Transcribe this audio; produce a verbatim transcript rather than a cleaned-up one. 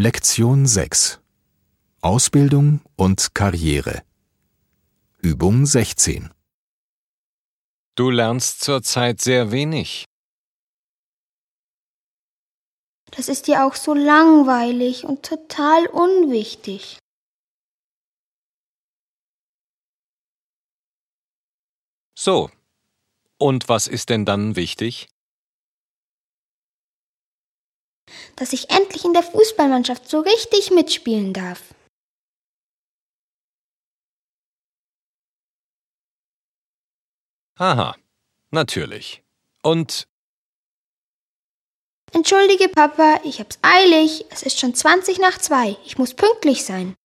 Lektion sechs. Ausbildung und Karriere. Übung sechzehn. Du lernst zurzeit sehr wenig. Das ist ja auch so langweilig und total unwichtig. So. Und was ist denn dann wichtig? Dass ich endlich in der Fußballmannschaft so richtig mitspielen darf. Aha, natürlich. Und Entschuldige, Papa, ich hab's eilig. Es ist schon zwanzig nach zwei. Ich muss pünktlich sein.